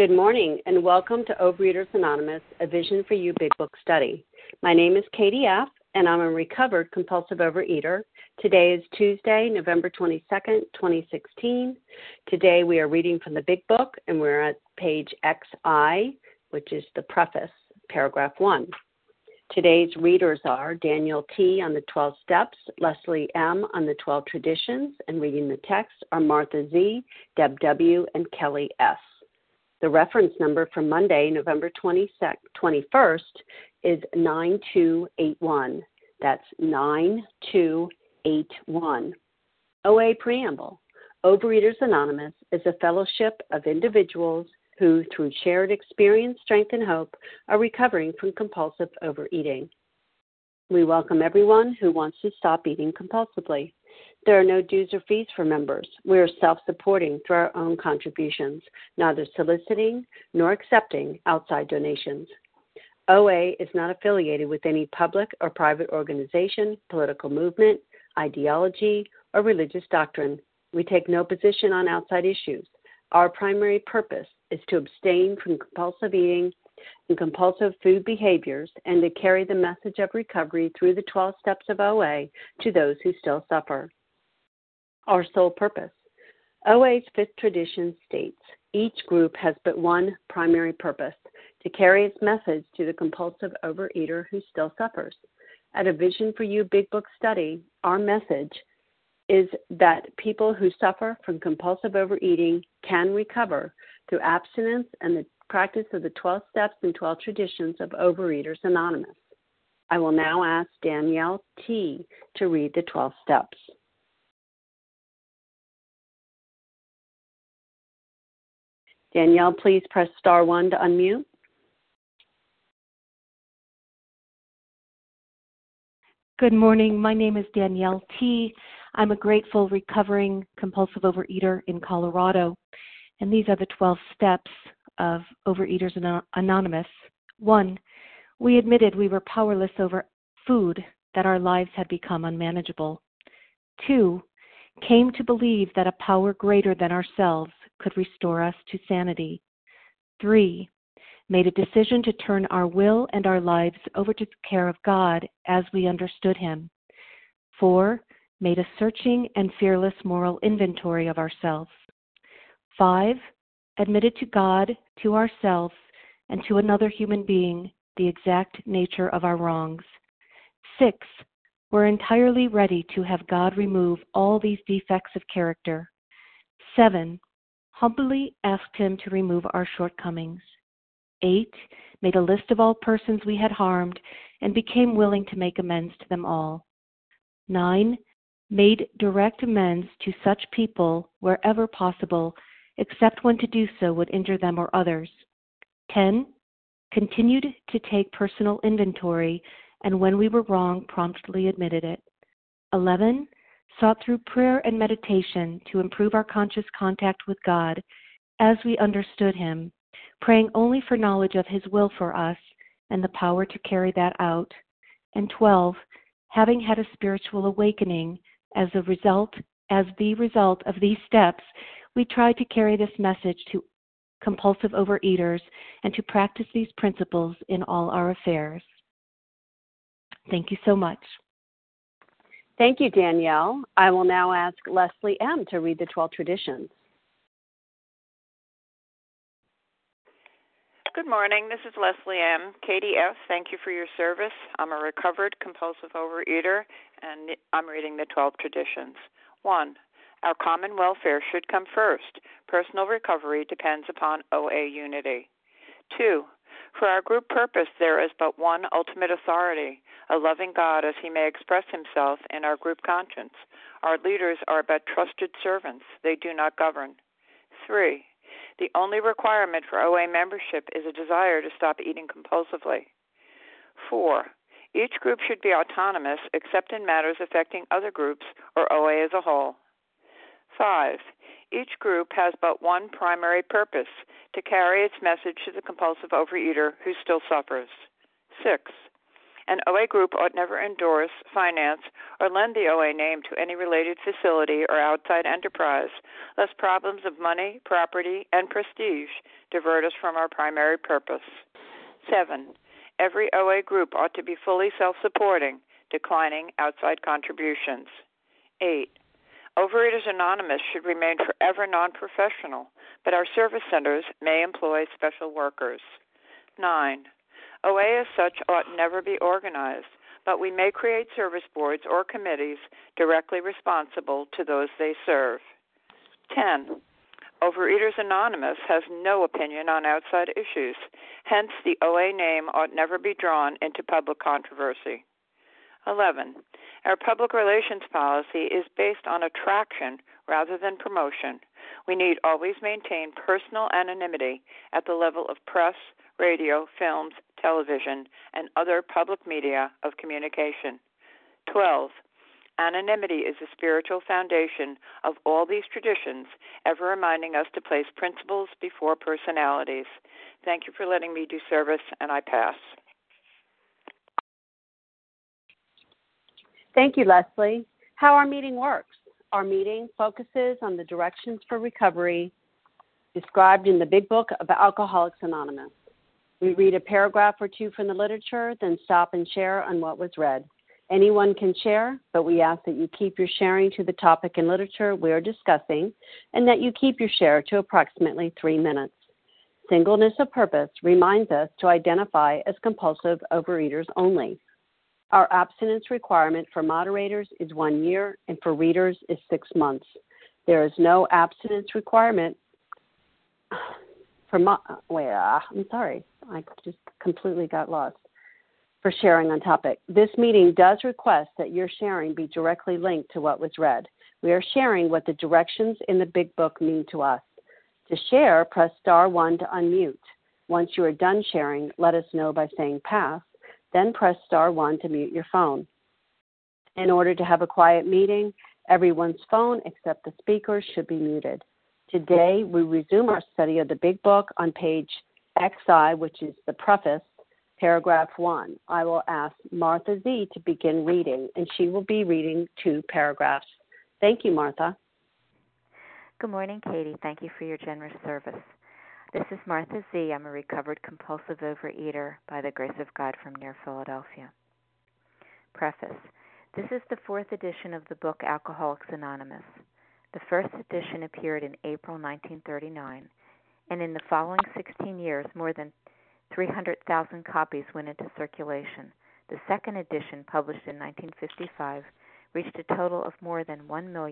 Good morning and welcome to Overeaters Anonymous, a Vision for You Big Book Study. My name is Katie F. and I'm a recovered compulsive overeater. Today is Tuesday, November 22nd, 2016. Today we are reading from the Big Book and we're at page XI, which is the preface, paragraph 1. Today's readers are Daniel T. on the 12 Steps, Leslie M. on the 12 Traditions, and reading the text are Martha Z., Deb W., and Kelly S. The reference number for Monday, November 21st, is 9281. That's 9281. OA Preamble. Overeaters Anonymous is a fellowship of individuals who, through shared experience, strength, and hope, are recovering from compulsive overeating. We welcome everyone who wants to stop eating compulsively. There are no dues or fees for members. We are self-supporting through our own contributions, neither soliciting nor accepting outside donations. OA is not affiliated with any public or private organization, political movement, ideology, or religious doctrine. We take no position on outside issues. Our primary purpose is to abstain from compulsive eating and compulsive food behaviors and to carry the message of recovery through the 12 steps of OA to those who still suffer. Our sole purpose. OA's fifth tradition states, each group has but one primary purpose, to carry its message to the compulsive overeater who still suffers. At a Vision for You Big Book Study, our message is that people who suffer from compulsive overeating can recover through abstinence and the practice of the 12 steps and 12 traditions of Overeaters Anonymous. I will now ask Danielle T. to read the 12 steps. Danielle, please press star 1 to unmute. Good morning. My name is Danielle T. I'm a grateful, recovering, compulsive overeater in Colorado. And these are the 12 steps of Overeaters Anonymous. 1, we admitted we were powerless over food, that our lives had become unmanageable. 2, came to believe that a power greater than ourselves could restore us to sanity. 3, made a decision to turn our will and our lives over to the care of God as we understood Him. 4, made a searching and fearless moral inventory of ourselves. 5, admitted to God, to ourselves, and to another human being the exact nature of our wrongs. 6, were entirely ready to have God remove all these defects of character. 7, humbly asked Him to remove our shortcomings. 8, made a list of all persons we had harmed and became willing to make amends to them all. 9, made direct amends to such people wherever possible, except when to do so would injure them or others. 10, continued to take personal inventory, and when we were wrong, promptly admitted it. 11, sought through prayer and meditation to improve our conscious contact with God as we understood Him, praying only for knowledge of His will for us and the power to carry that out. And 12, having had a spiritual awakening as the result of these steps, we tried to carry this message to compulsive overeaters and to practice these principles in all our affairs. Thank you so much. Thank you, Danielle. I will now ask Leslie M. to read the 12 traditions. Good morning. This is Leslie M. Katie F., thank you for your service. I'm a recovered compulsive overeater, and I'm reading the 12 traditions. 1, our common welfare should come first. Personal recovery depends upon OA unity. 2, for our group purpose, there is but one ultimate authority, a loving God as He may express Himself in our group conscience. Our leaders are but trusted servants. They do not govern. 3, the only requirement for OA membership is a desire to stop eating compulsively. 4, each group should be autonomous except in matters affecting other groups or OA as a whole. 5, each group has but one primary purpose, to carry its message to the compulsive overeater who still suffers. 6, An OA group ought never endorse, finance, or lend the OA name to any related facility or outside enterprise, lest problems of money, property, and prestige divert us from our primary purpose. 7. Every OA group ought to be fully self-supporting, declining outside contributions. 8. Overeaters Anonymous should remain forever non-professional, but our service centers may employ special workers. 9. OA as such ought never be organized, but we may create service boards or committees directly responsible to those they serve. 10. Overeaters Anonymous has no opinion on outside issues. Hence, the OA name ought never be drawn into public controversy. 11. Our public relations policy is based on attraction rather than promotion. We need always maintain personal anonymity at the level of press, radio, films, television, and other public media of communication. 12. Anonymity is the spiritual foundation of all these traditions, ever reminding us to place principles before personalities. Thank you for letting me do service, and I pass. Thank you, Leslie. How our meeting works. Our meeting focuses on the directions for recovery described in the Big Book of Alcoholics Anonymous. We read a paragraph or two from the literature, then stop and share on what was read. Anyone can share, but we ask that you keep your sharing to the topic and literature we are discussing, and that you keep your share to approximately 3 minutes. Singleness of purpose reminds us to identify as compulsive overeaters only. Our abstinence requirement for moderators is 1 year, and for readers is 6 months. There is no abstinence requirement for I'm sorry, I just completely got lost. For sharing on topic. This meeting does request that your sharing be directly linked to what was read. We are sharing what the directions in the Big Book mean to us. To share, press *1 to unmute. Once you are done sharing, let us know by saying pass, then press *1 to mute your phone. In order to have a quiet meeting, everyone's phone except the speaker's should be muted. Today, we resume our study of the Big Book on page XI, which is the preface, paragraph 1. I will ask Martha Z. to begin reading, and she will be reading 2 paragraphs. Thank you, Martha. Good morning, Katie. Thank you for your generous service. This is Martha Z. I'm a recovered compulsive overeater by the grace of God from near Philadelphia. Preface. This is the 4th edition of the book Alcoholics Anonymous. The first edition appeared in April 1939, and in the following 16 years, more than 300,000 copies went into circulation. The second edition, published in 1955, reached a total of more than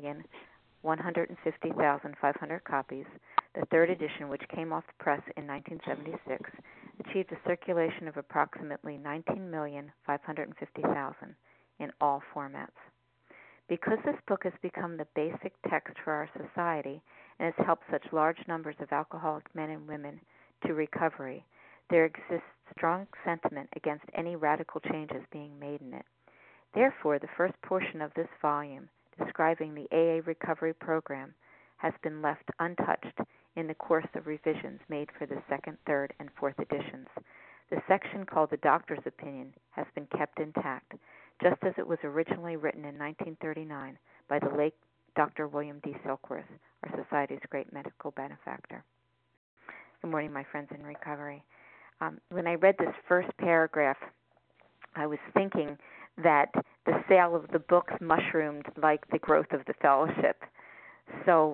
1,150,500 copies. The third edition, which came off the press in 1976, achieved a circulation of approximately 19,550,000 in all formats. Because this book has become the basic text for our society and has helped such large numbers of alcoholic men and women to recovery, there exists strong sentiment against any radical changes being made in it. Therefore, the first portion of this volume, describing the AA recovery program, has been left untouched in the course of revisions made for the 2nd, 3rd, and 4th editions. The section called the Doctor's Opinion has been kept intact, just as it was originally written in 1939 by the late Dr. William D. Silkworth, our society's great medical benefactor. Good morning, my friends in recovery. When I read this first paragraph, I was thinking that the sale of the books mushroomed like the growth of the fellowship. So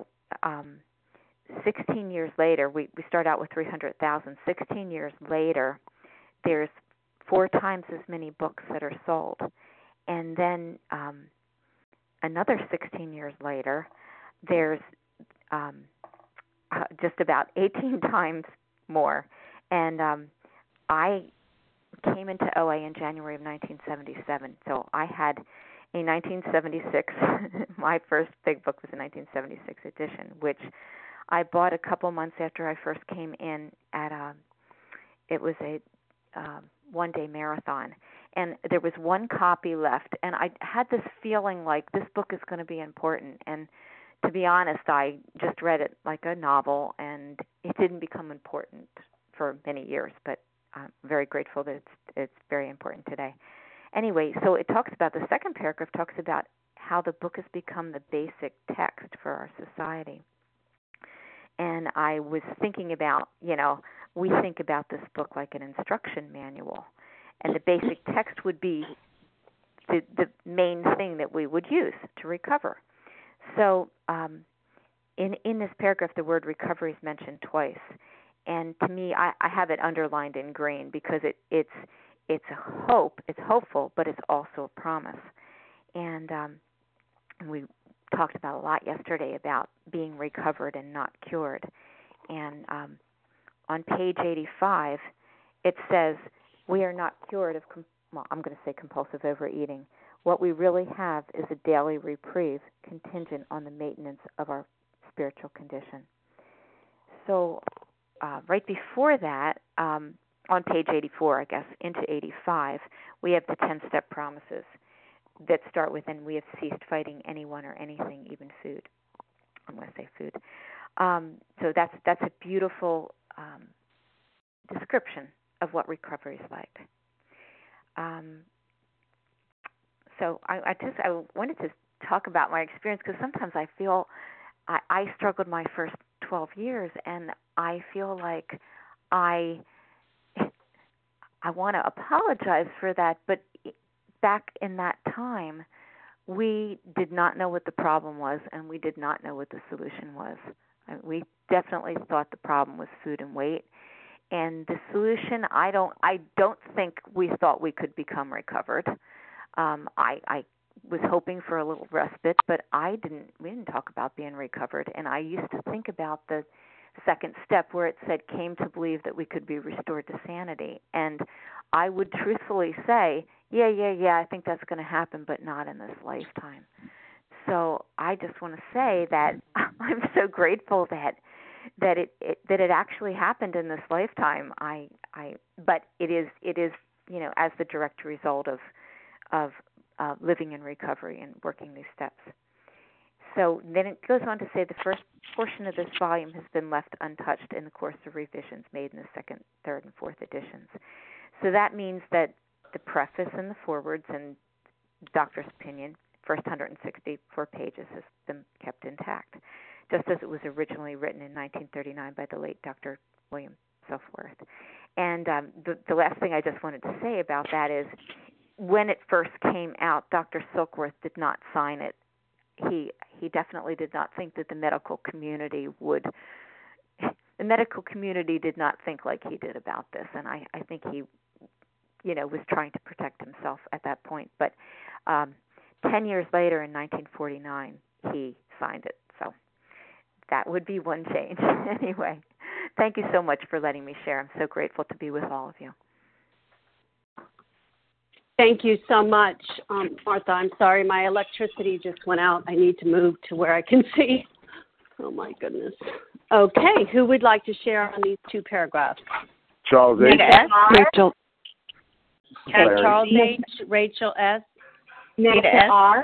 16 years later, we start out with 300,000. 16 years later, there's 4 times as many books that are sold. And then another 16 years later, there's just about 18 times more. And I came into OA in January of 1977. So I had a 1976, my first big book was a 1976 edition, which I bought a couple months after I first came in at it was a one-day marathon. And there was 1 copy left, and I had this feeling like this book is going to be important. And to be honest, I just read it like a novel, and it didn't become important for many years, but I'm very grateful that it's very important today. anyway, so it talks about, the second paragraph talks about how the book has become the basic text for our society. And I was thinking about, we think about this book like an instruction manual, and the basic text would be the main thing that we would use to recover. So in this paragraph, the word recovery is mentioned twice. And to me, I have it underlined in green because it's a hope, it's hopeful, but it's also a promise. And we talked about a lot yesterday about being recovered and not cured. And on page 85, it says, we are not cured of, I'm going to say compulsive overeating. What we really have is a daily reprieve contingent on the maintenance of our spiritual condition. So right before that, on page 84, I guess, into 85, we have the 10-step promises that start with, and we have ceased fighting anyone or anything, even food. I'm going to say food. So that's a beautiful description of what recovery is like. So I wanted to talk about my experience, because sometimes I feel I struggled my first 12 years, and I feel like I want to apologize for that, but back in that time, we did not know what the problem was, and we did not know what the solution was. We definitely thought the problem was food and weight, and the solution, I don't think we thought we could become recovered. I was hoping for a little respite, but we didn't talk about being recovered, and I used to think about the second step where it said came to believe that we could be restored to sanity, and I would truthfully say, yeah, I think that's going to happen, but not in this lifetime. So I just want to say that I'm so grateful that it actually happened in this lifetime. But it is as the direct result of living in recovery and working these steps. So then it goes on to say the first portion of this volume has been left untouched in the course of revisions made in the second, third, and fourth editions. So that means that the preface and the forwards and doctor's opinion, first 164 pages, has been kept intact, just as it was originally written in 1939 by the late Dr. William Silkworth. And the last thing I just wanted to say about that is, when it first came out, Dr. Silkworth did not sign it. He definitely did not think that the medical community would. The medical community did not think like he did about this, and I think he, was trying to protect himself at that point. But 10 years later, in 1949, he signed it. So that would be one change. Anyway, thank you so much for letting me share. I'm so grateful to be with all of you. Thank you so much, Martha. I'm sorry, my electricity just went out. I need to move to where I can see. Oh, my goodness. Okay, who would like to share on these two paragraphs? Charles H. Rachel. Okay, Charles H., Rachel S. Nessa R.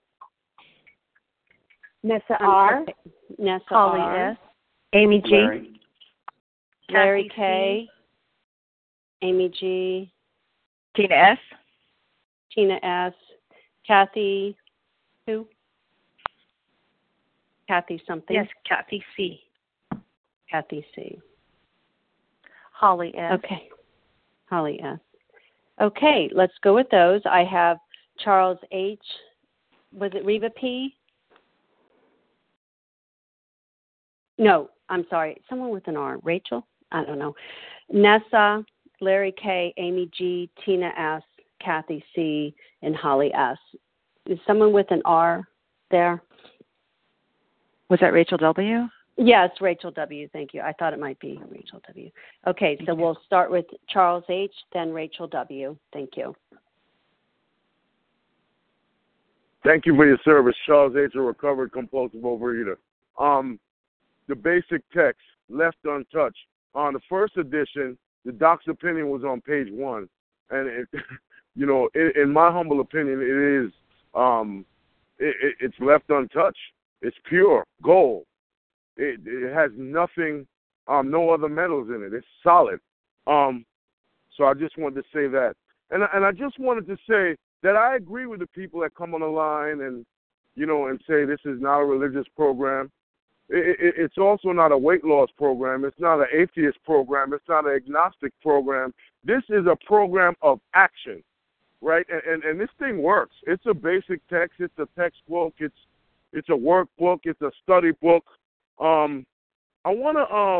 Nessa R. Nessa Holly R. S. Amy G. Larry K. Amy G. Tina S. Tina S. Kathy, who? Kathy something? Yes, Kathy C. Kathy C. Holly S. Okay. Holly S. Okay, let's go with those. I have Charles H. Was it Reva P? No, I'm sorry. Someone with an R. Rachel? I don't know. Nessa, Larry K., Amy G., Tina S., Kathy C., and Holly S. Is someone with an R there? Was that Rachel W.? Yes, Rachel W. Thank you. I thought it might be Rachel W. Okay, so we'll start with Charles H., then Rachel W. Thank you. Thank you for your service, Charles H., a recovered compulsive overeater. The basic text, left untouched. On the first edition, the doc's opinion was on page 1. And, in my humble opinion, it is, it's left untouched. It's pure gold. It has nothing, no other metals in it. It's solid. So I just wanted to say that. And I just wanted to say that I agree with the people that come on the line and, and say this is not a religious program. It's also not a weight loss program. It's not an atheist program. It's not an agnostic program. This is a program of action, right? And this thing works. It's a basic text. It's a textbook. It's a workbook. It's a study book. I want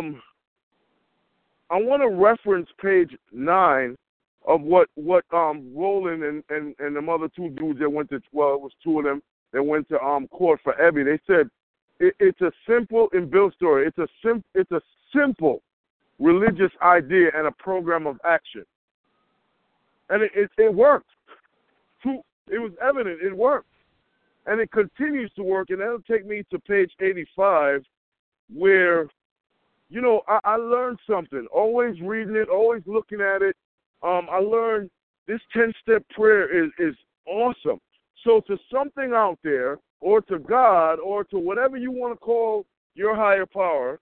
to reference page 9 of what Roland and the other two dudes that went to, well, it was two of them that went to court for Ebby. They said it's a simple, in Bill's story, it's a simple religious idea and a program of action, and it worked. It was evident it worked, and it continues to work. And that'll take me to page 85, where I learned something. Always reading it, always looking at it. I learned this 10-step prayer is awesome. So to something out there, or to God, or to whatever you want to call your higher power,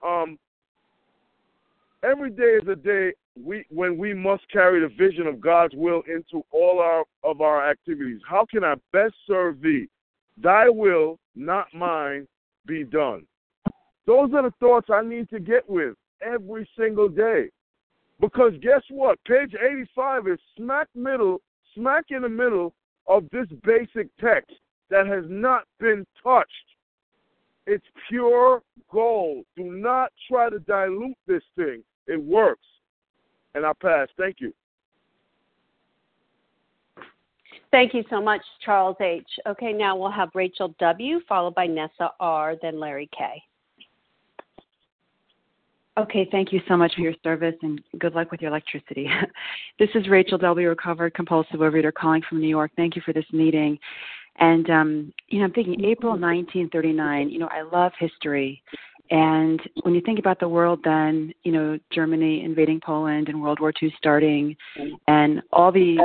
every day is a day when we must carry the vision of God's will into all of our activities. How can I best serve thee? Thy will, not mine, be done. Those are the thoughts I need to get with every single day. Because guess what? Page 85 is smack in the middle of this basic text that has not been touched. It's pure gold. Do not try to dilute this thing. It works. And I pass. Thank you. Thank you so much, Charles H. Okay, now we'll have Rachel W., followed by Nessa R., then Larry K. Okay, thank you so much for your service, and good luck with your electricity. This is Rachel W., recovered compulsive overeater, calling from New York. Thank you for this meeting. And, I'm thinking April 1939, I love history. And when you think about the world then, Germany invading Poland and World War II starting and all the,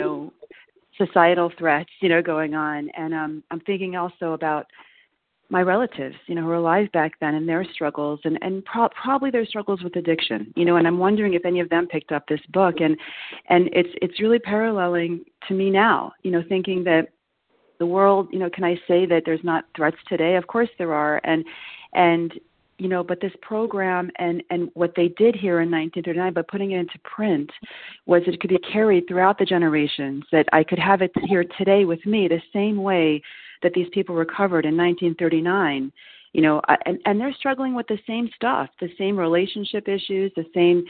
societal threats, going on. And I'm thinking also about my relatives, who were alive back then and their struggles and probably their struggles with addiction, and I'm wondering if any of them picked up this book and it's really paralleling to me now, thinking that the world, can I say that there's not threats today? Of course there are. And but this program and what they did here in 1939 by putting it into print was it could be carried throughout the generations, that I could have it here today with me the same way that these people recovered in 1939, and they're struggling with the same stuff, the same relationship issues, the same,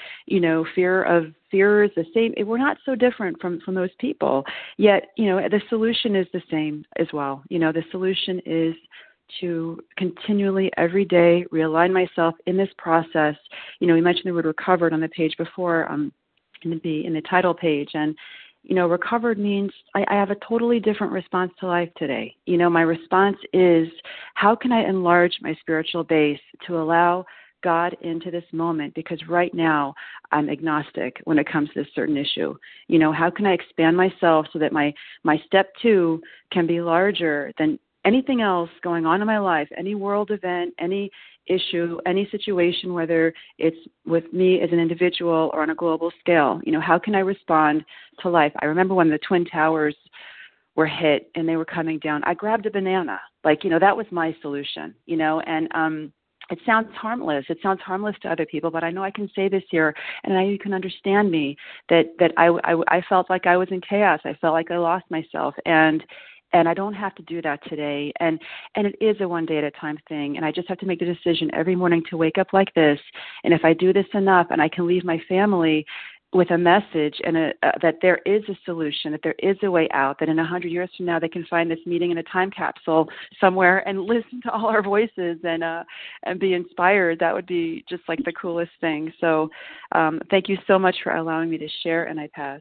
fears, the same. We're not so different from those people, yet, the solution is the same as well. The solution is to continually every day realign myself in this process. We mentioned the word recovered on the page before, in the title page, and recovered means I have a totally different response to life today. My response is, how can I enlarge my spiritual base to allow God into this moment? Because right now I'm agnostic when it comes to this certain issue. How can I expand myself so that my step 2 can be larger than anything else going on in my life, any world event, any issue, any situation, whether it's with me as an individual or on a global scale. How can I respond to life? I remember when the Twin Towers were hit and they were coming down, I grabbed a banana. That was my solution, and it sounds harmless. It sounds harmless to other people, but I know I can say this here, and I know you can understand me, that I felt like I was in chaos. I felt like I lost myself, and I don't have to do that today. And it is a one day at a time thing. And I just have to make the decision every morning to wake up like this. And if I do this enough and I can leave my family with a message and that there is a solution, that there is a way out, that in 100 years from now they can find this meeting in a time capsule somewhere and listen to all our voices and be inspired, that would be just like the coolest thing. So thank you so much for allowing me to share, and I pass.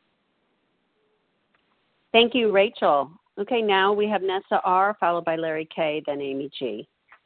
Thank you, Rachel. Okay, now we have Nessa R., followed by Larry K., then Amy G.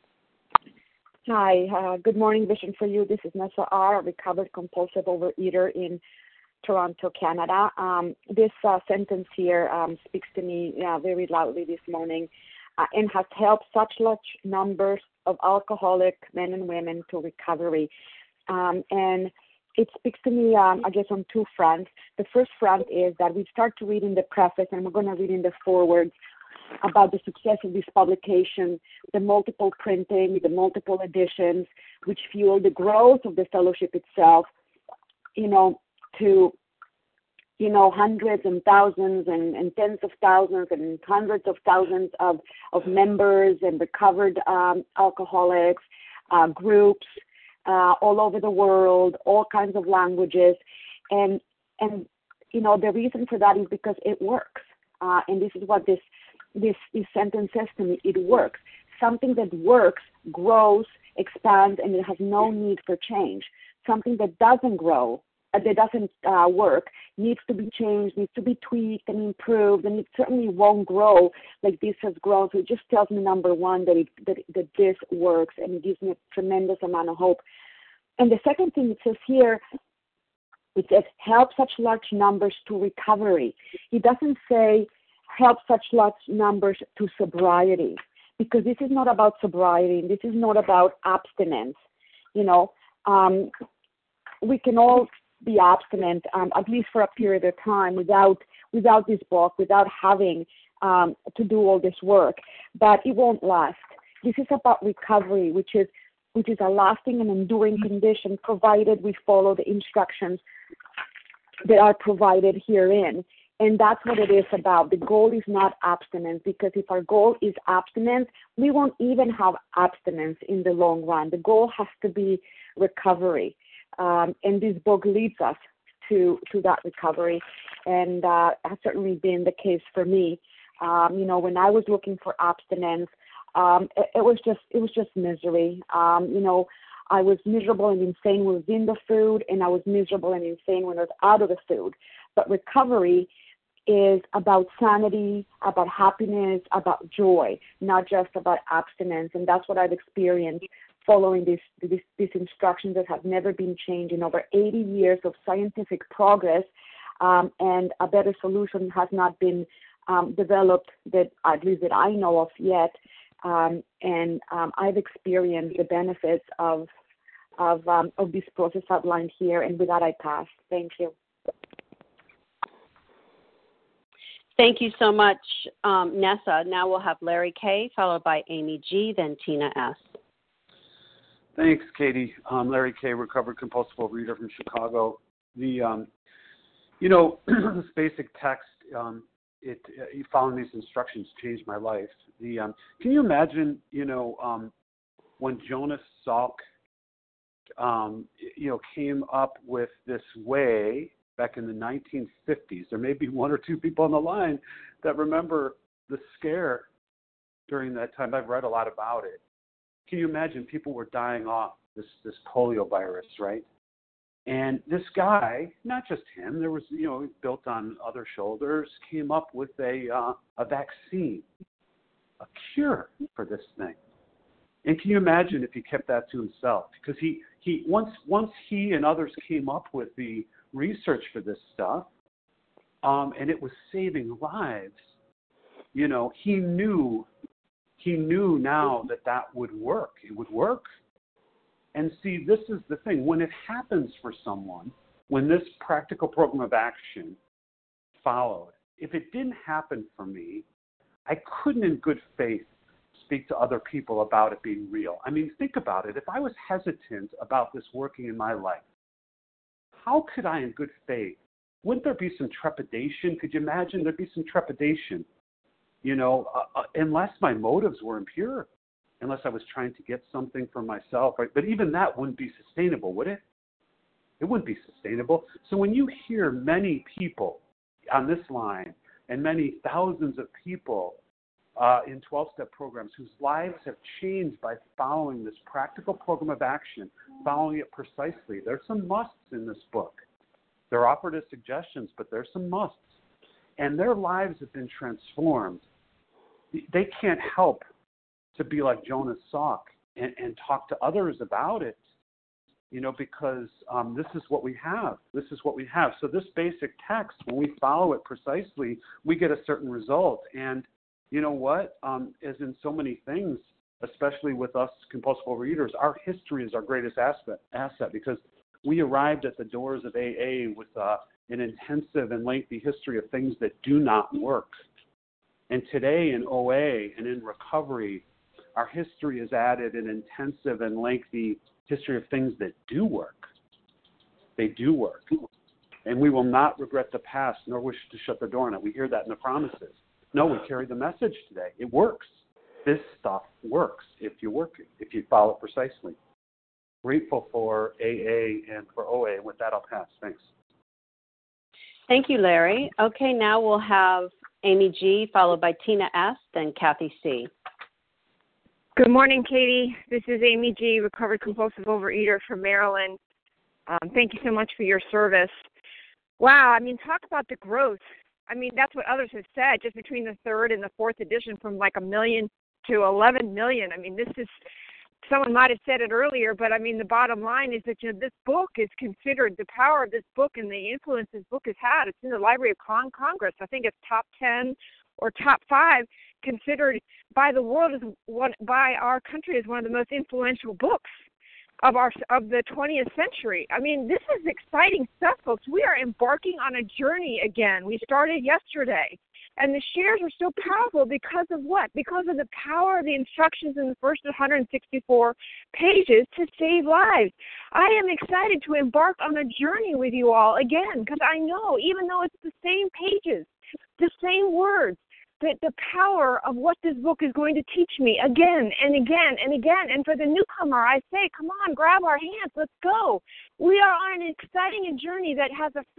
Hi, good morning, Vision for You. This is Nessa R., a recovered compulsive overeater in Toronto, Canada. This sentence here speaks to me very loudly this morning and has helped such large numbers of alcoholic men and women to recovery. And it speaks to me, I guess, on two fronts. The first front is that we start to read in the preface, and we're going to read in the foreword about the success of this publication, the multiple printing, the multiple editions, which fuel the growth of the fellowship itself, to hundreds and thousands and tens of thousands and hundreds of thousands of members and recovered alcoholics, groups all over the world, all kinds of languages. And the reason for that is because it works. And this is what this sentence says to me. It works. Something that works grows, expands, and it has no need for change. Something that doesn't grow, that doesn't work, needs to be changed, needs to be tweaked and improved, and it certainly won't grow like this has grown. So it just tells me, number one, that this works, and it gives me a tremendous amount of hope. And the second thing it says here, it says help such large numbers to recovery. It doesn't say help such large numbers to sobriety, because this is not about sobriety. This is not about abstinence. We can all be abstinent, at least for a period of time, without this book, without having to do all this work. But it won't last. This is about recovery, which is a lasting and enduring condition, provided we follow the instructions that are provided herein. And that's what it is about. The goal is not abstinence, because if our goal is abstinence, we won't even have abstinence in the long run. The goal has to be recovery. And this book leads us to that recovery, and has certainly been the case for me. When I was looking for abstinence, it was just misery. I was miserable and insane when I was in the food, and I was miserable and insane when I was out of the food. But recovery is about sanity, about happiness, about joy, not just about abstinence. And that's what I've experienced following these instructions that have never been changed in over 80 years of scientific progress, and a better solution has not been developed, that at least that I know of yet. And I've experienced the benefits of this process outlined here. And with that, I pass. Thank you. Thank you so much, Nessa. Now we'll have Larry K., followed by Amy G., then Tina S. Thanks, Katie. Larry K., recovered compulsive overeater from Chicago. This basic text, following these instructions changed my life. Can you imagine, when Jonas Salk, came up with this way back in the 1950s? There may be one or two people on the line that remember the scare during that time. I've read a lot about it. Can you imagine people were dying off this polio virus, right? And this guy, not just him, there was, built on other shoulders, came up with a vaccine, a cure for this thing. And can you imagine if he kept that to himself? Because once he and others came up with the research for this stuff, and it was saving lives, he knew now that would work. It would work. And see, this is the thing. When it happens for someone, when this practical program of action followed, if it didn't happen for me, I couldn't in good faith speak to other people about it being real. I mean, think about it. If I was hesitant about this working in my life, how could I in good faith? Wouldn't there be some trepidation? Could you imagine there'd be some trepidation? Unless my motives were impure, unless I was trying to get something for myself, right? But even that wouldn't be sustainable, would it? It wouldn't be sustainable. So when you hear many people on this line and many thousands of people in 12-step programs whose lives have changed by following this practical program of action, following it precisely, there's some musts in this book. They're offered as suggestions, but there's some musts. And their lives have been transformed. They can't help to be like Jonas Salk and talk to others about it, because this is what we have. This is what we have. So this basic text, when we follow it precisely, we get a certain result. And you know what? As in so many things, especially with us compulsive overeaters, our history is our greatest asset because We arrived at the doors of AA with an intensive and lengthy history of things that do not work. And today in OA and in recovery, our history has added an intensive and lengthy history of things that do work. They do work. And we will not regret the past nor wish to shut the door on it. We hear that in the promises. No, we carry the message today. It works. This stuff works if you work it, if you follow it precisely. Grateful for AA and for OA. With that, I'll pass. Thanks. Thank you, Larry. Okay, now we'll have Amy G., followed by Tina S., then Kathy C. Good morning, Katie. This is Amy G., recovered compulsive overeater from Maryland. Thank you so much for your service. Wow, I mean, talk about the growth. I mean, that's what others have said, just between the third and the fourth edition, from like 1 million to 11 million. I mean, this is, someone might have said it earlier, but I mean, the bottom line is that, this book is considered, the power of this book and the influence this book has had. It's in the Library of Congress. I think it's top 10 or top 5, considered by the world by our country as one of the most influential books of the 20th century. I mean, this is exciting stuff, folks. We are embarking on a journey again. We started yesterday, and the shares are so powerful because of what? Because of the power of the instructions in the first 164 pages to save lives. I am excited to embark on a journey with you all again, because I know, even though it's the same pages, the same words, that the power of what this book is going to teach me again and again and again. And for the newcomer, I say, come on, grab our hands, let's go. We are on an exciting journey that has a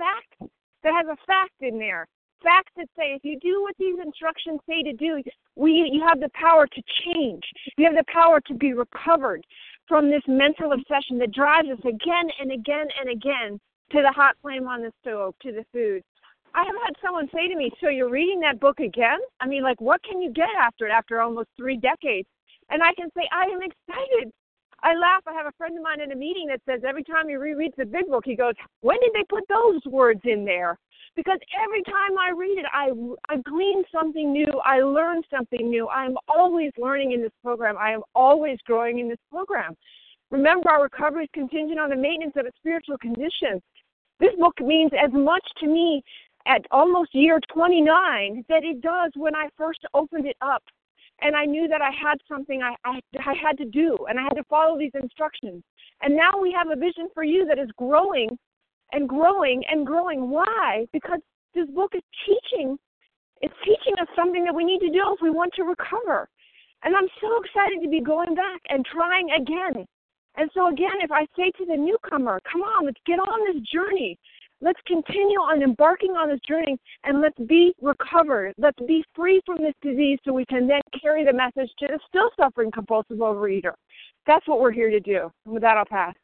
fact in there. Facts that say if you do what these instructions say to do, you have the power to change. You have the power to be recovered from this mental obsession that drives us again and again and again to the hot flame on the stove, to the food. I have had someone say to me, so you're reading that book again? I mean, like, what can you get after it, after almost 3 decades? And I can say, I am excited. I laugh. I have a friend of mine in a meeting that says every time he rereads the big book, he goes, when did they put those words in there? Because every time I read it, I glean something new. I learn something new. I am always learning in this program. I am always growing in this program. Remember, our recovery is contingent on the maintenance of a spiritual condition. This book means as much to me at almost year 29 that it does when I first opened it up. And I knew that I had something I had to do, and I had to follow these instructions. And now we have a vision for you that is growing and growing and growing. Why? Because this book is teaching. It's teaching us something that we need to do if we want to recover. And I'm so excited to be going back and trying again. And so again, if I say to the newcomer, come on, let's get on this journey. Let's continue on embarking on this journey, and let's be recovered. Let's be free from this disease so we can then carry the message to the still suffering compulsive overeater. That's what we're here to do. And with that, I'll pass.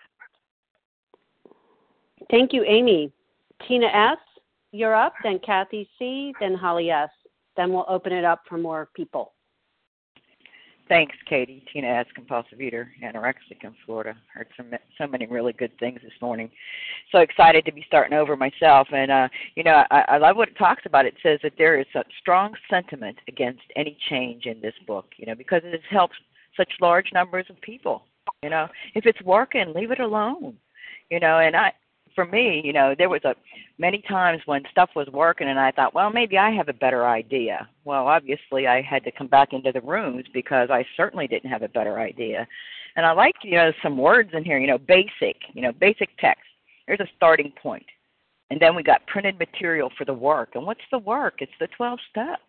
Thank you, Amy. Tina S., you're up, then Kathy C., then Holly S. Then we'll open it up for more people. Thanks, Katie. Tina S., compulsive eater, anorexic in Florida. Heard so many really good things this morning. So excited to be starting over myself. And, I love what it talks about. It says that there is a strong sentiment against any change in this book, because it has helped such large numbers of people. If it's working, leave it alone. For me, there was many times when stuff was working and I thought, well, maybe I have a better idea. Well, obviously I had to come back into the rooms because I certainly didn't have a better idea. And I like, some words in here, basic text. There's a starting point. And then we got printed material for the work. And what's the work? It's the 12 steps,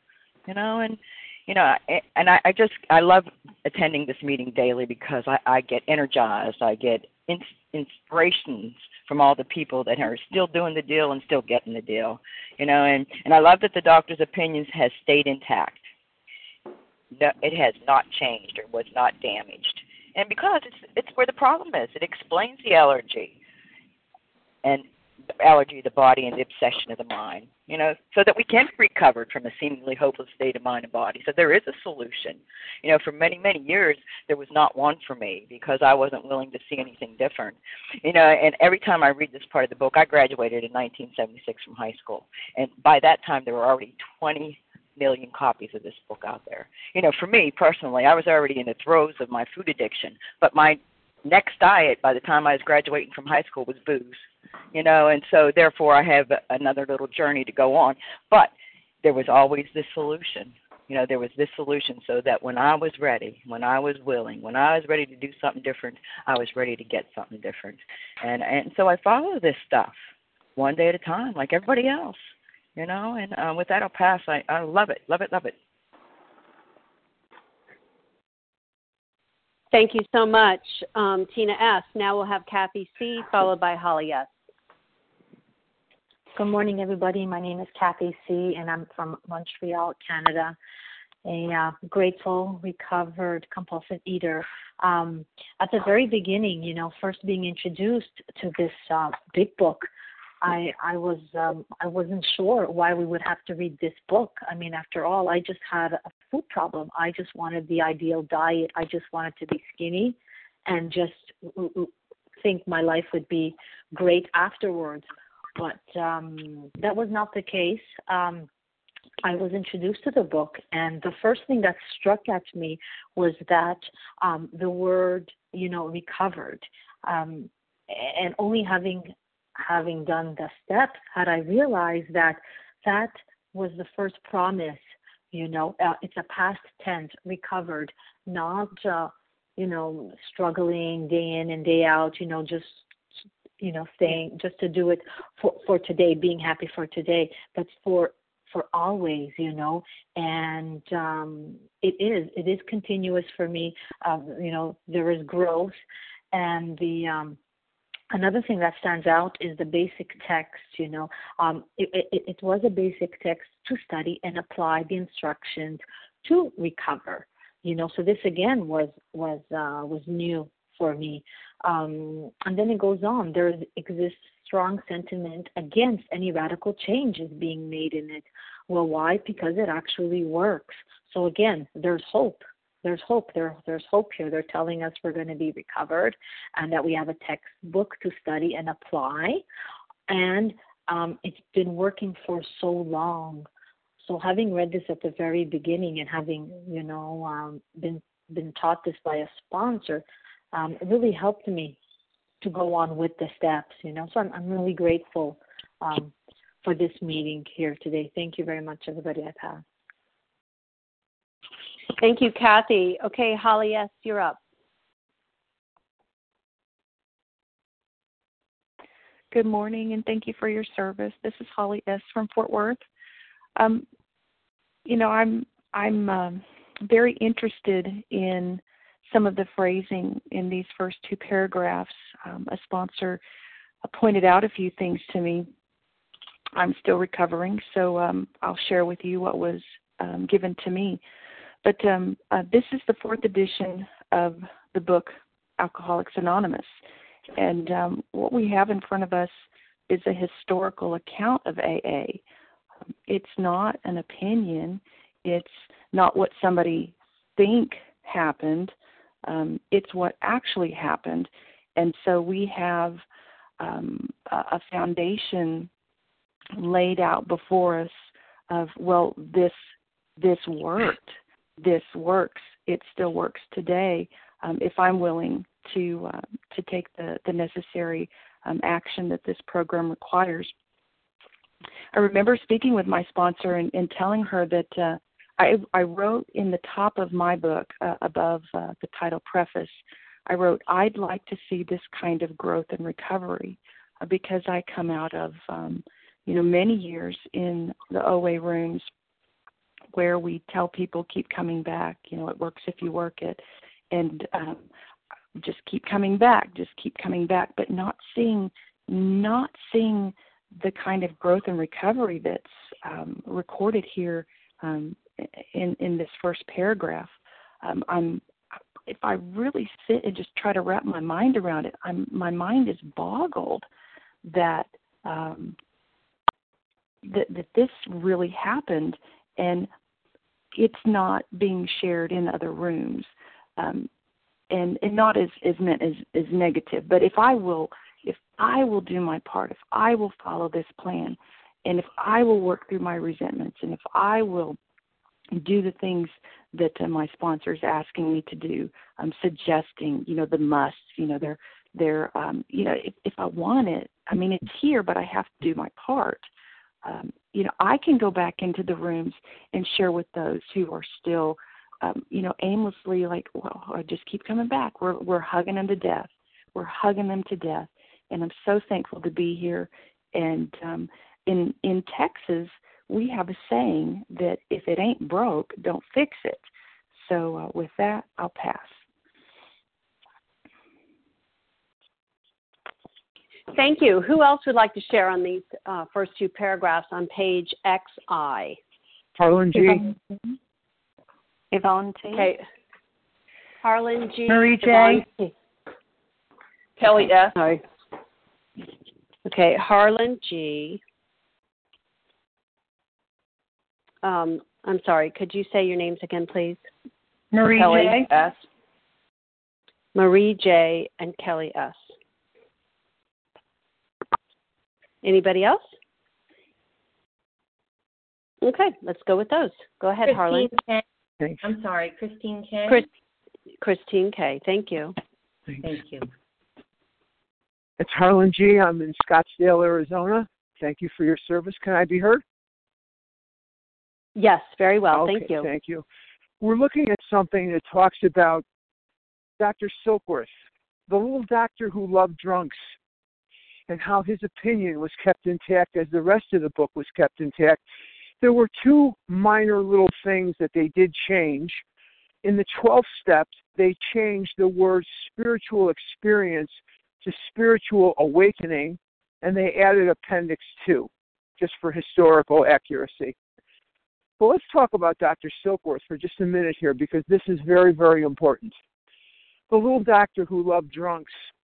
I love attending this meeting daily because I get energized. I get inspirations from all the people that are still doing the deal and still getting the deal, and I love that the doctor's opinions has stayed intact. No, it has not changed or was not damaged, and because it's where the problem is. It explains the allergy, of the body and the obsession of the mind, so that we can be recovered from a seemingly hopeless state of mind and body. So there is a solution. For many, many years, there was not one for me because I wasn't willing to see anything different. And every time I read this part of the book, I graduated in 1976 from high school. And by that time, there were already 20 million copies of this book out there. For me, personally, I was already in the throes of my food addiction, but my next diet by the time I was graduating from high school was booze, and so therefore I have another little journey to go on. But there was always this solution. There was this solution so that when I was ready, when I was willing, when I was ready to do something different, I was ready to get something different. And so I follow this stuff one day at a time like everybody else, and with that I'll pass. I love it, love it, love it. Thank you so much, Tina S. Now we'll have Kathy C., followed by Holly S. Good morning, everybody. My name is Kathy C., and I'm from Montreal, Canada, a grateful, recovered, compulsive eater. At the very beginning, first being introduced to this big book, I wasn't sure why we would have to read this book. I mean, after all, I just had a food problem. I just wanted the ideal diet. I just wanted to be skinny and just think my life would be great afterwards. But that was not the case. I was introduced to the book, and the first thing that struck at me was that the word, recovered. And only having done the steps had I realized that was the first promise. It's a past tense, recovered, not struggling day in and day out. Just saying just to do it for today, being happy for today, but for always, and it is continuous for me. There is growth, and the another thing that stands out is the basic text. It was a basic text to study and apply the instructions to recover. So this again was new for me. And then it goes on. There exists strong sentiment against any radical changes being made in it. Well, why? Because it actually works. So again, there's hope. There's hope. There's hope here. They're telling us we're going to be recovered and that we have a textbook to study and apply. And it's been working for so long. So having read this at the very beginning and having, been taught this by a sponsor, it really helped me to go on with the steps, So I'm really grateful for this meeting here today. Thank you very much, everybody. I pass. Thank you, Kathy. Okay, Holly S., you're up. Good morning, and thank you for your service. This is Holly S. from Fort Worth. I'm very interested in some of the phrasing in these first two paragraphs. A sponsor pointed out a few things to me. I'm still recovering, so I'll share with you what was given to me. But this is the fourth edition of the book, Alcoholics Anonymous. And what we have in front of us is a historical account of AA. It's not an opinion. It's not what somebody think happened. It's what actually happened. And so we have a foundation laid out before us of, well, this worked. This works. It still works today if I'm willing to take the necessary action that this program requires. I remember speaking with my sponsor and telling her that I wrote in the top of my book, above the title preface, I wrote, I'd like to see this kind of growth and recovery because I come out of, many years in the OA rooms where we tell people keep coming back, it works if you work it, and just keep coming back, but not seeing the kind of growth and recovery that's recorded here in this first paragraph. If I really sit and just try to wrap my mind around it, my mind is boggled that that this really happened, and it's not being shared in other rooms, and not as meant as negative. But if I will do my part, if I will follow this plan, and if I will work through my resentments, and if I will do the things that my sponsor is asking me to do. I'm suggesting, the musts. They're if I want it, I mean, it's here, but I have to do my part. I can go back into the rooms and share with those who are still, aimlessly like, well, I just keep coming back. We're hugging them to death. We're hugging them to death. And I'm so thankful to be here. And in Texas, we have a saying that if it ain't broke, don't fix it. So with that, I'll pass. Thank you. Who else would like to share on these first two paragraphs on page XI? Harlan G. Yvonne T. Okay. Harlan G. Marie J. Kelly S. Sorry. Okay, Harlan G. I'm sorry, could you say your names again, please? Marie Kelly J. S. Marie J. and Kelly S. Anybody else? Okay, let's go with those. Go ahead, Harlan. K. I'm sorry, Christine K. Christine K. Thank you. Thank you. It's Harlan G. I'm in Scottsdale, Arizona. Thank you for your service. Can I be heard? Yes, very well. Okay, thank you. Thank you. We're looking at something that talks about Dr. Silkworth, the little doctor who loved drunks, and how his opinion was kept intact as the rest of the book was kept intact. There were two minor little things that they did change. In the 12 steps, they changed the word spiritual experience to spiritual awakening, and they added Appendix 2, just for historical accuracy. But let's talk about Dr. Silkworth for just a minute here, because this is very, very important. The little doctor who loved drunks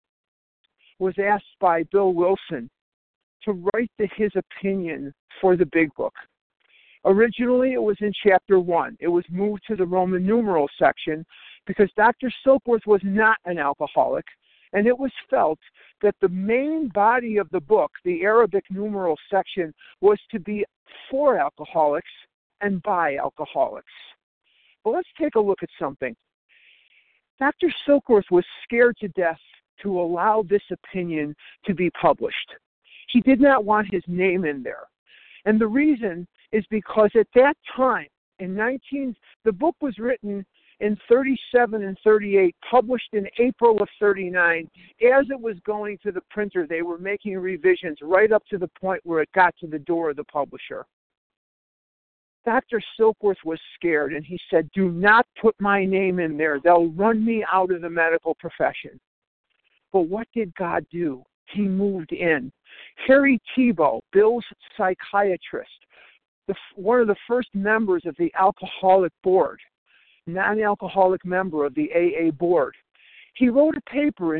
was asked by Bill Wilson to write his opinion for the Big Book. Originally, it was in Chapter 1. It was moved to the Roman numeral section because Dr. Silkworth was not an alcoholic, and it was felt that the main body of the book, the Arabic numeral section, was to be for alcoholics and by alcoholics. But let's take a look at something. Dr. Silkworth was scared to death to allow this opinion to be published. He did not want his name in there. And the reason is because at that time, the book was written in 37 and 38, published in April of 39. As it was going to the printer, they were making revisions right up to the point where it got to the door of the publisher. Dr. Silkworth was scared, and he said, do not put my name in there. They'll run me out of the medical profession. But what did God do? He moved in. Harry Tebow, Bill's psychiatrist, one of the first members of the alcoholic board, non-alcoholic member of the AA board, he wrote a paper in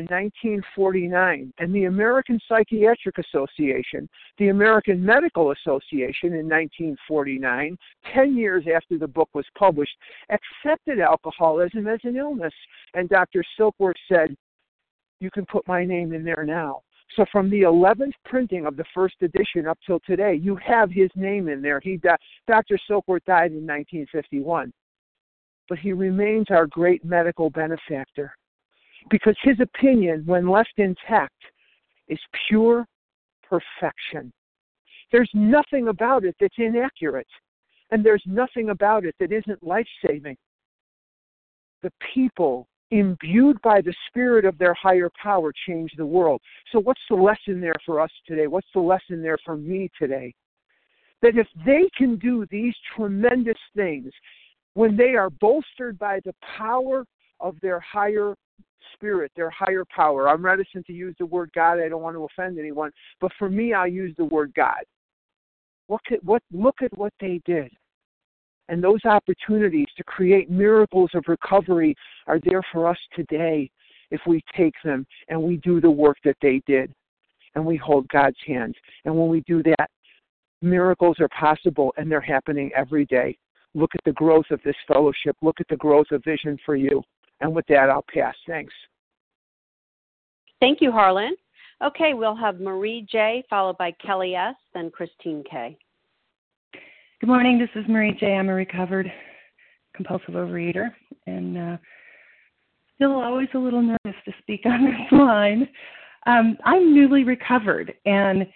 1949, and the American Psychiatric Association, the American Medical Association in 1949, 10 years after the book was published, accepted alcoholism as an illness. And Dr. Silkworth said, you can put my name in there now. So from the 11th printing of the first edition up till today, you have his name in there. Dr. Silkworth died in 1951. But he remains our great medical benefactor, because his opinion, when left intact, is pure perfection. There's nothing about it that's inaccurate, and there's nothing about it that isn't life-saving. The people imbued by the spirit of their higher power change the world. So what's the lesson there for us today? What's the lesson there for me today? That if they can do these tremendous things, when they are bolstered by the power of their higher spirit, their higher power. I'm reticent to use the word God. I don't want to offend anyone. But for me, I'll use the word God. Look at what they did. And those opportunities to create miracles of recovery are there for us today if we take them and we do the work that they did and we hold God's hand. And when we do that, miracles are possible, and they're happening every day. Look at the growth of this fellowship. Look at the growth of Vision for You. And with that, I'll pass. Thanks. Thank you, Harlan. Okay, we'll have Marie J., followed by Kelly S., then Christine K. Good morning. This is Marie J. I'm a recovered compulsive overeater, and still always a little nervous to speak on this line. I'm newly recovered, and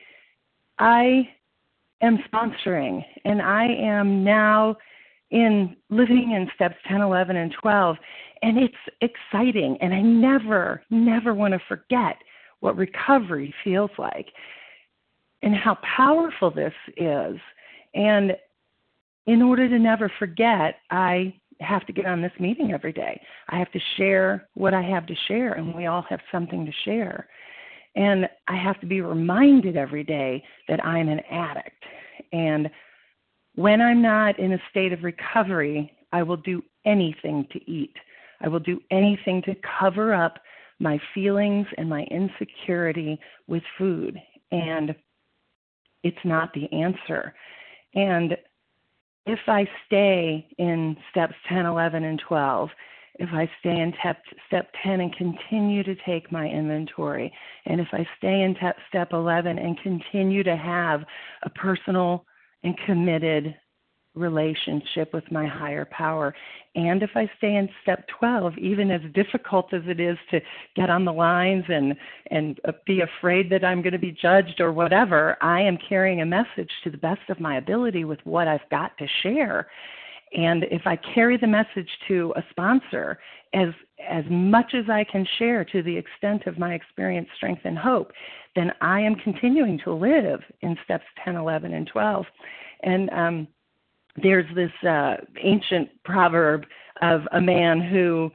I am sponsoring, and I am now living in steps 10, 11, and 12, and it's exciting, and I never want to forget what recovery feels like and how powerful this is. And in order to never forget, I have to get on this meeting every day. I have to share what I have to share, and we all have something to share. And I have to be reminded every day that I'm an addict. And when I'm not in a state of recovery, I will do anything to eat. I will do anything to cover up my feelings and my insecurity with food. And it's not the answer. And if I stay in steps 10, 11, and 12, if I stay in step 10 and continue to take my inventory, and if I stay in step 11 and continue to have a personal and committed relationship with my higher power, and if I stay in step 12, even as difficult as it is to get on the lines and be afraid that I'm going to be judged or whatever, I am carrying a message to the best of my ability with what I've got to share. And if I carry the message to a sponsor as much as I can share to the extent of my experience, strength, and hope, then I am continuing to live in steps 10, 11, and 12. And there's this ancient proverb of a man who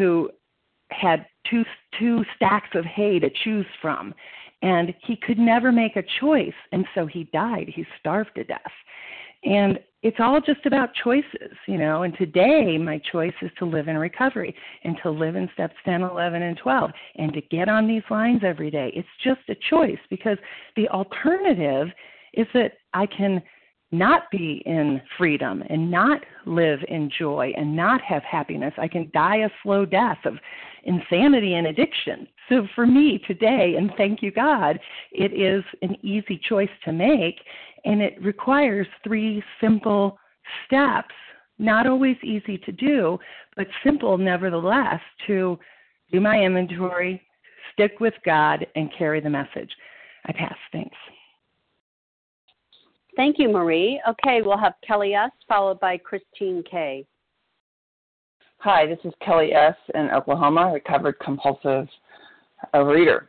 had two stacks of hay to choose from, and he could never make a choice, and so he died. He starved to death. And it's all just about choices, and today my choice is to live in recovery and to live in steps 10, 11, and 12 and to get on these lines every day. It's just a choice, because the alternative is that I can not be in freedom and not live in joy and not have happiness. I can die a slow death of insanity and addiction. So for me today, and thank you God, it is an easy choice to make, and it requires 3 simple steps, not always easy to do, but simple nevertheless, to do my inventory, stick with God, and carry the message. I pass. Thanks. Thank you, Marie. Okay, we'll have Kelly S. followed by Christine K. Hi, this is Kelly S. in Oklahoma, recovered compulsive overeater.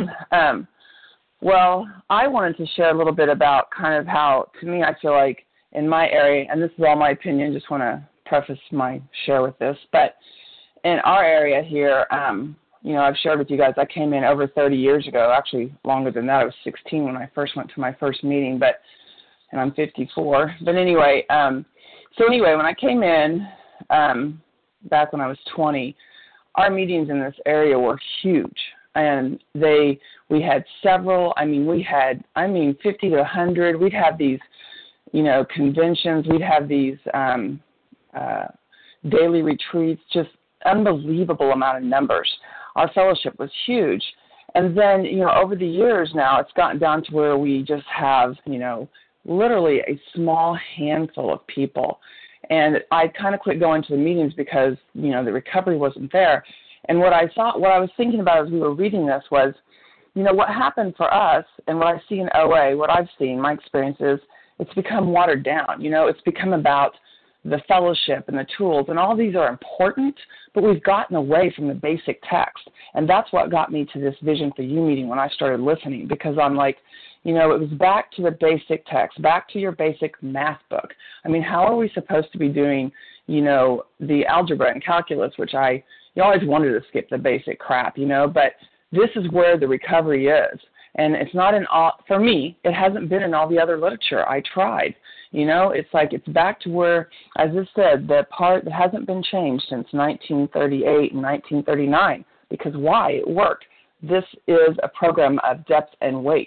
Well, I wanted to share a little bit about kind of how, to me, I feel like in my area, and this is all my opinion, just want to preface my share with this, but in our area here, I've shared with you guys, I came in over 30 years ago, actually longer than that. I was 16 when I first went to my first meeting, and I'm 54. But anyway, when I came in back when I was 20, our meetings in this area were huge. And we had several, we had 50 to 100. We'd have these, conventions. We'd have these daily retreats, just unbelievable amount of numbers. Our fellowship was huge. And then, over the years now, it's gotten down to where we just have, literally a small handful of people. And I kind of quit going to the meetings because, the recovery wasn't there. And what I was thinking about as we were reading this was, what happened for us and what I see in OA, what I've seen, my experience is it's become watered down. It's become about the fellowship and the tools, and all these are important, but we've gotten away from the basic text. And that's what got me to this Vision for You meeting when I started listening, because I'm like, it was back to the basic text, back to your basic math book. How are we supposed to be doing, the algebra and calculus, which you always wanted to skip the basic crap, but this is where the recovery is. And it's not for me, it hasn't been in all the other literature. I tried, it's like it's back to where, as it said, the part that hasn't been changed since 1938 and 1939, because why? It worked. This is a program of depth and weight.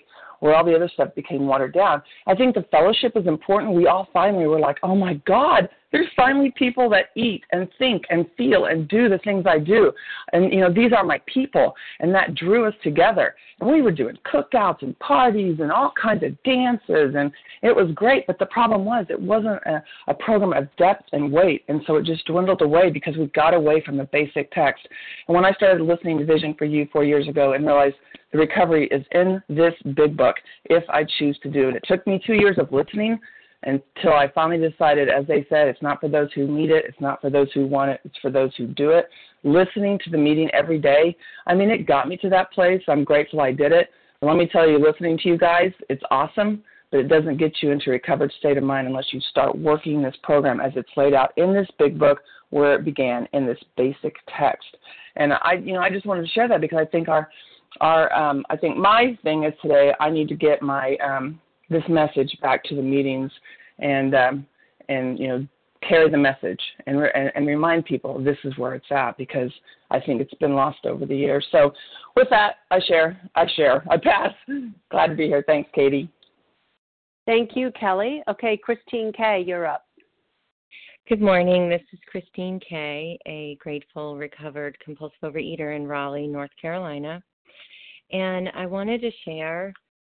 where all the other stuff became watered down. I think the fellowship is important. We all finally were like, oh, my God, there's finally people that eat and think and feel and do the things I do. And, these are my people. And that drew us together. And we were doing cookouts and parties and all kinds of dances. And it was great. But the problem was it wasn't a program of depth and weight. And so it just dwindled away because we got away from the basic text. And when I started listening to Vision for You 4 years ago and realized the recovery is in this big book if I choose to do it. It took me 2 years of listening until I finally decided, as they said, it's not for those who need it, it's not for those who want it, it's for those who do it. Listening to the meeting every day, it got me to that place. I'm grateful I did it. And let me tell you, listening to you guys, it's awesome, but it doesn't get you into a recovered state of mind unless you start working this program as it's laid out in this big book where it began, in this basic text. And I just wanted to share that because I think I think my thing is today I need to get my this message back to the meetings and carry the message and remind people this is where it's at because I think it's been lost over the years. So with that, I pass. Glad to be here. Thanks, Katie. Thank you, Kelly. Okay, Christine K., you're up. Good morning. This is Christine K., a grateful, recovered compulsive overeater in Raleigh, North Carolina. And I wanted to share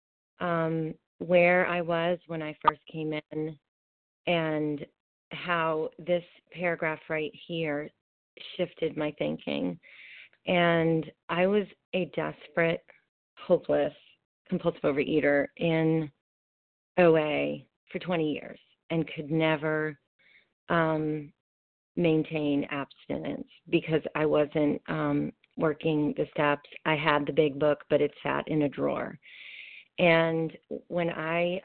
where I was when I first came in and how this paragraph right here shifted my thinking. And I was a desperate, hopeless, compulsive overeater in OA for 20 years and could never maintain abstinence because I wasn't working the steps. I had the big book, but it sat in a drawer. And when I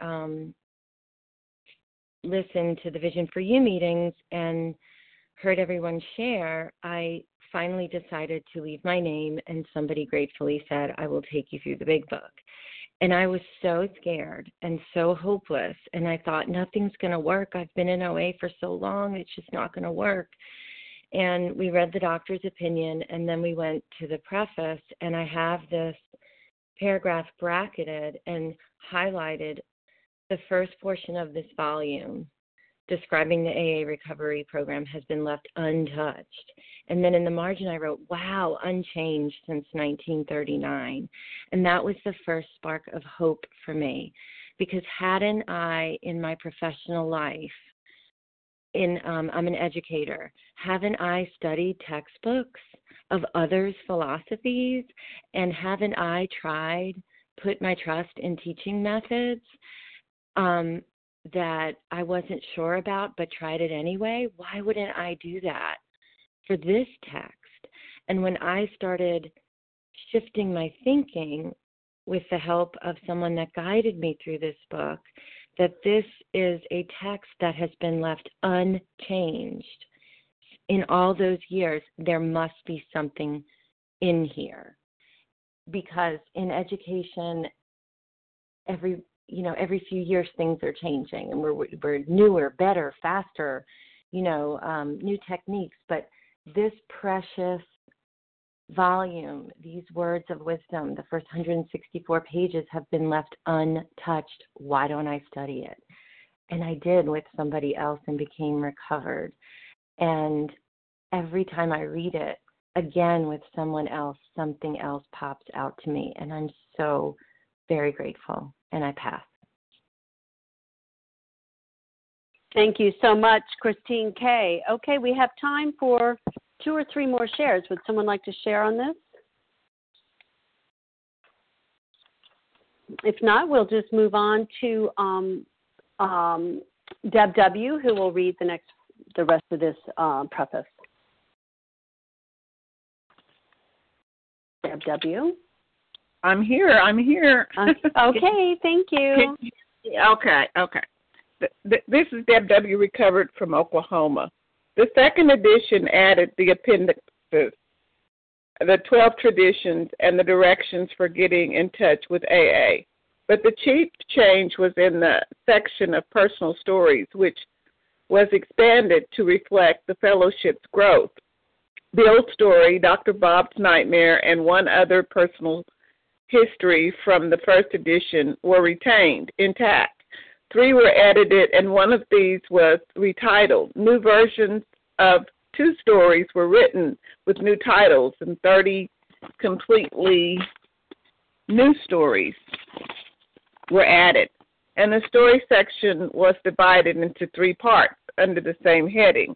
listened to the Vision for You meetings and heard everyone share, I finally decided to leave my name, and somebody gratefully said, I will take you through the big book. And I was so scared and so hopeless, and I thought, nothing's going to work. I've been in OA for so long, it's just not going to work. And we read the doctor's opinion, and then we went to the preface, and I have this paragraph bracketed and highlighted the first portion of this volume describing the AA recovery program has been left untouched. And then in the margin I wrote, wow, unchanged since 1939. And that was the first spark of hope for me, because hadn't I, in my professional life, I'm an educator, haven't I studied textbooks of others' philosophies, and haven't I put my trust in teaching methods that I wasn't sure about but tried it anyway? Why wouldn't I do that for this text? And when I started shifting my thinking with the help of someone that guided me through this book, that this is a text that has been left unchanged in all those years, there must be something in here. Because in education, every few years things are changing, and we're newer, better, faster, new techniques. But this precious volume, these words of wisdom, the first 164 pages have been left untouched. Why don't I study it? And I did with somebody else and became recovered. And every time I read it, again with someone else, something else pops out to me. And I'm so very grateful. And I pass. Thank you so much, Christine K. Okay, we have time for 2 or 3 more shares. Would someone like to share on this? If not, we'll just move on to Deb W., who will read the rest of this preface. Deb W. I'm here. Okay, thank you. Okay. This is Deb W., recovered from Oklahoma. The second edition added the appendices, the 12 traditions, and the directions for getting in touch with AA. But the chief change was in the section of personal stories, which was expanded to reflect the fellowship's growth. Bill's story, Dr. Bob's nightmare, and one other personal history from the first edition were retained intact. 3 were edited, and one of these was retitled. New versions of 2 stories were written with new titles, and 30 completely new stories were added. And the story section was divided into 3 parts under the same heading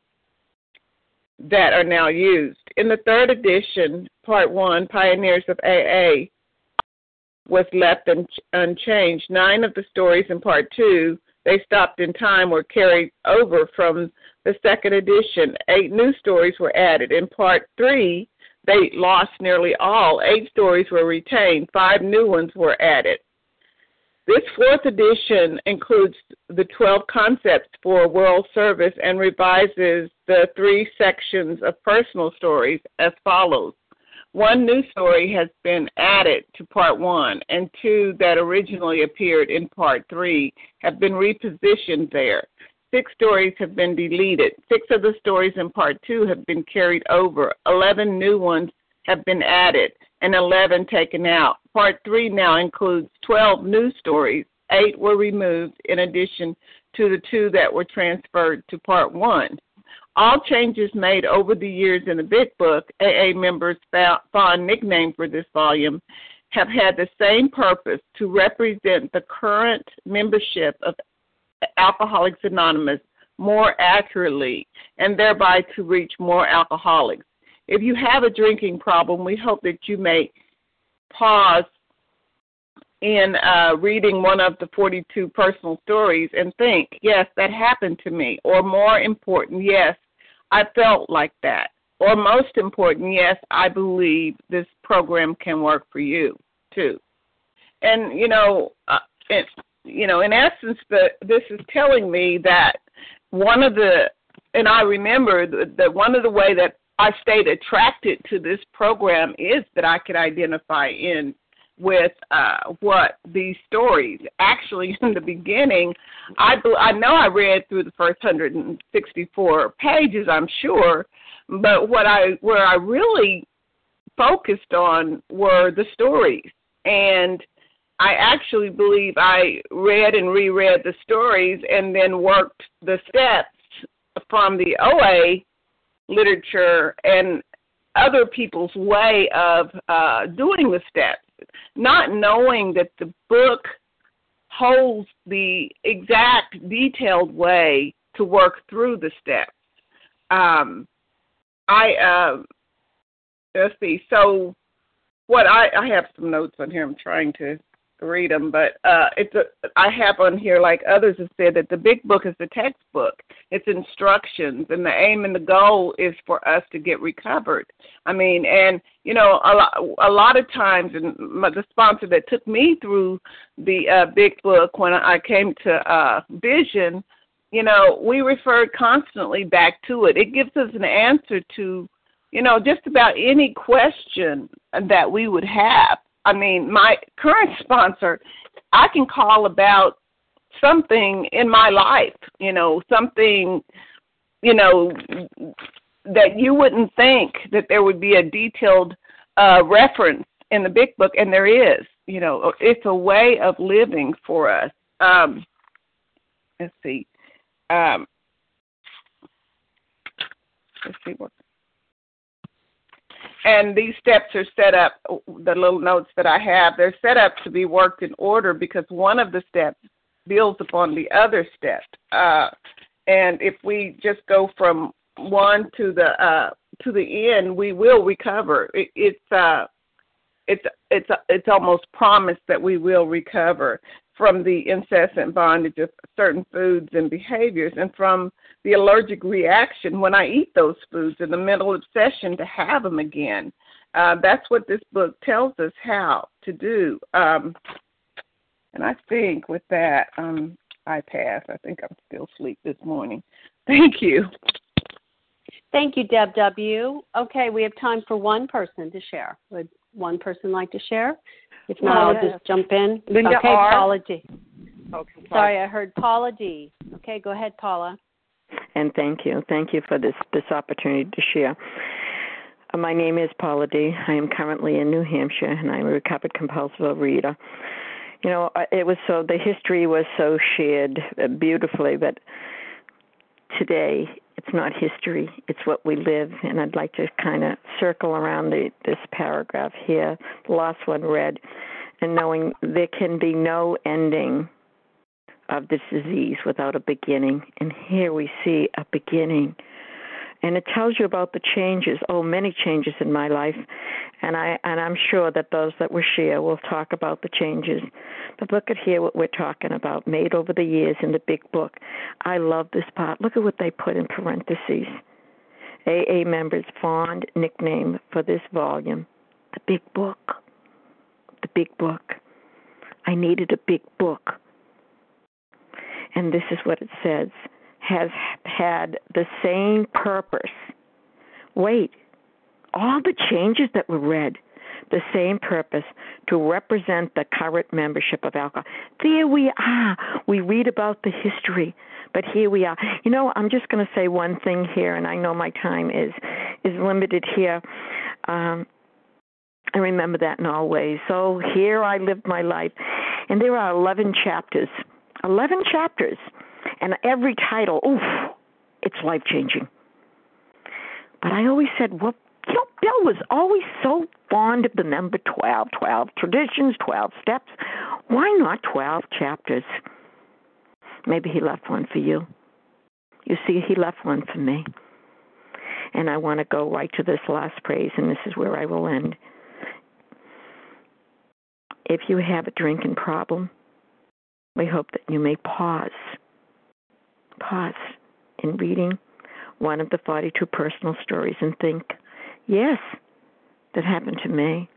that are now used. In the 3rd edition, Part 1, Pioneers of AA, was left unchanged. 9 of the stories in Part 2, They Stopped in Time, were carried over from the 2nd edition. 8 new stories were added. In Part 3, they lost nearly all. 8 stories were retained. 5 new ones were added. This 4th edition includes the 12 concepts for world service and revises the 3 sections of personal stories as follows. 1 new story has been added to Part 1, and 2 that originally appeared in Part 3 have been repositioned there. 6 stories have been deleted. 6 of the stories in Part 2 have been carried over. 11 new ones have been added, and 11 taken out. Part 3 now includes 12 new stories. 8 were removed in addition to the 2 that were transferred to Part 1. All changes made over the years in the Big Book, AA members' fond nickname for this volume, have had the same purpose, to represent the current membership of Alcoholics Anonymous more accurately, and thereby to reach more alcoholics. If you have a drinking problem, we hope that you may pause in reading one of the 42 personal stories and think, yes, that happened to me. Or more important, yes, I felt like that. Or most important, yes, I believe this program can work for you too. And, in essence, this is telling me that I remember that one of the way that I stayed attracted to this program is that I could identify with what these stories. Actually, in the beginning, I know I read through the first 164 pages, I'm sure, but where I really focused on were the stories. And I actually believe I read and reread the stories and then worked the steps from the OA literature and other people's way of doing the steps, not knowing that the book holds the exact detailed way to work through the steps. Let's see. So what I have some notes on here. I'm trying to read them, but I have on here, like others have said, that the Big Book is the textbook. It's instructions, and the aim and the goal is for us to get recovered. I mean, and a lot of times, and the sponsor that took me through the Big Book when I came to Vision, we referred constantly back to it. It gives us an answer to, just about any question that we would have. I mean, my current sponsor, I can call about something in my life, something, that you wouldn't think that there would be a detailed reference in the Big Book, and there is. It's a way of living for us. Let's see. What. And these steps are set up, the little notes that I have, they're set up to be worked in order because one of the steps builds upon the other step. And if we just go from one to the end, we will recover. It's almost promised that we will recover from the incessant bondage of certain foods and behaviors, and from the allergic reaction when I eat those foods, and the mental obsession to have them again. That's what this book tells us how to do. And I think with that, I pass. I think I'm still asleep this morning. Thank you. Thank you, Deb W. Okay, we have time for one person to share. Would one person like to share? If not, I'll just jump in. Linda okay, R. Paula D. Okay, sorry, I heard Paula D. Okay, go ahead, Paula. And thank you. Thank you for this opportunity to share. My name is Paula D. I am currently in New Hampshire, and I'm a recovered compulsive overeater. You know, the history was so shared beautifully, but today it's not history, it's what we live. And I'd like to kind of circle around this paragraph here, the last one read, and knowing there can be no ending of this disease without a beginning. And here we see a beginning. And it tells you about the changes, many changes in my life. And I'm sure that those that will share will talk about the changes. But look at here what we're talking about, made over the years in the big book. I love this part. Look at what they put in parentheses. AA members' fond nickname for this volume, the big book. The big book. I needed a big book. And this is what it says. Has had the same purpose. Wait, all the changes that were read, the same purpose to represent the current membership of alcohol. There we are. We read about the history, but here we are. You know, I'm just going to say one thing here, and I know my time is limited here. I remember that in all ways. So here I lived my life, and there are 11 chapters. 11 chapters. And every title, it's life-changing. But I always said, well, you know, Bill was always so fond of the number 12, 12 traditions, 12 steps. Why not 12 chapters? Maybe he left one for you. You see, he left one for me. And I want to go right to this last phrase, and this is where I will end. If you have a drinking problem, we hope that you may pause in reading one of the 42 personal stories and think, yes, that happened to me.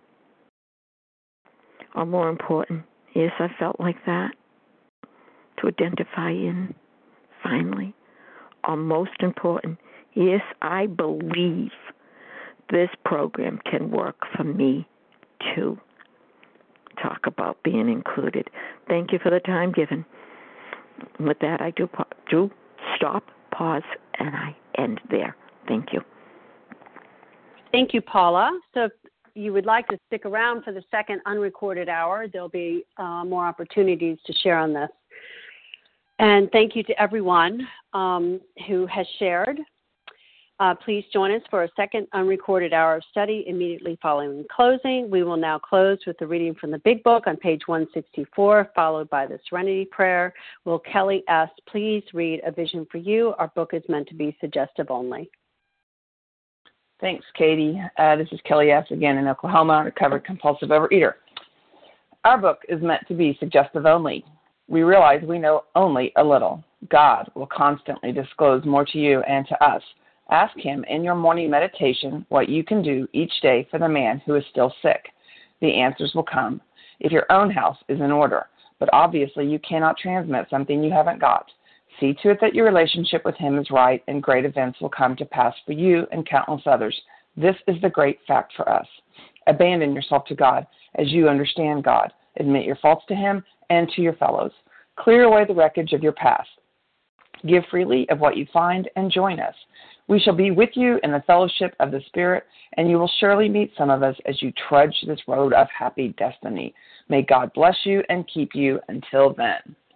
Or more important, yes, I felt like that. To identify in, finally. Or most important, yes, I believe this program can work for me too. Talk about being included. Thank you for the time given. With that, I do stop, pause, and I end there. Thank you. Thank you, Paula. So if you would like to stick around for the second unrecorded hour, there'll be more opportunities to share on this. And thank you to everyone who has shared. Please join us for a second unrecorded hour of study immediately following closing. We will now close with the reading from the Big Book on page 164, followed by the Serenity Prayer. Will Kelly S. please read A Vision for You? Our book is meant to be suggestive only. Thanks, Katie. This is Kelly S. again in Oklahoma, recovered compulsive overeater. Our book is meant to be suggestive only. We realize we know only a little. God will constantly disclose more to you and to us. Ask him in your morning meditation what you can do each day for the man who is still sick. The answers will come if your own house is in order, but obviously you cannot transmit something you haven't got. See to it that your relationship with him is right, and great events will come to pass for you and countless others. This is the great fact for us. Abandon yourself to God as you understand God. Admit your faults to him and to your fellows. Clear away the wreckage of your past. Give freely of what you find and join us. We shall be with you in the fellowship of the Spirit, and you will surely meet some of us as you trudge this road of happy destiny. May God bless you and keep you until then.